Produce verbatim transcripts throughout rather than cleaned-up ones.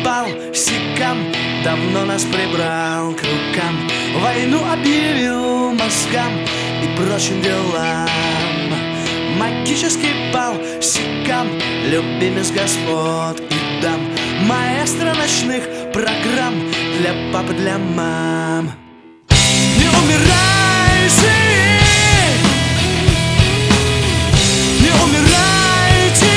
бал сикам давно нас прибрал к рукам, войну объявил мозгам и прочим делам. Магический бал сикам, любимец господ и дам, маэстро ночных программ для пап и для мам. Не умирайте, не умирайте,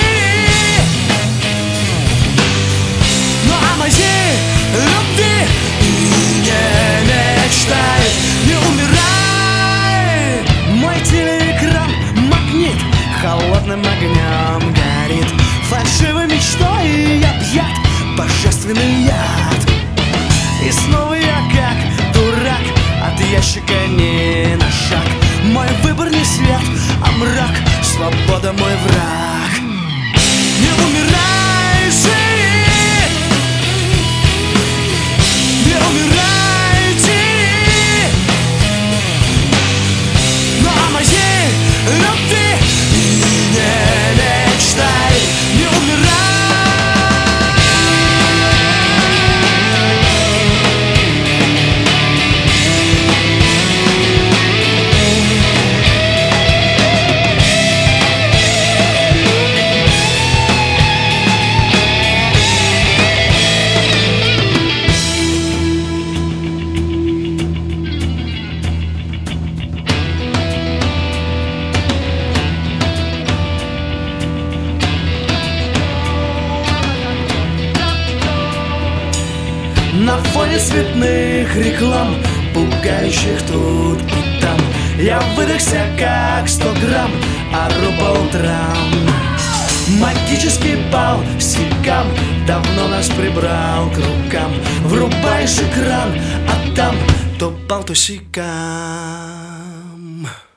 ну о моей любви не мечтай. Не умирай, мой телеэкран магнит холодным огнем горит, фальшивой мечтой я пьят божественный яд. И снова я как дурак от ящика не на шаг. Мой выбор не свет, а мрак, свобода мой враг. Не умирайте, не умирайте, но о моей любви не мечтай. Не умирай. На фоне цветных реклам, пугающих тут и там, я выдохся как сто грамм, ору по утрам. Магический бал сикам давно нас прибрал к рукам. Врубаешь экран, а там то бал, то сикам.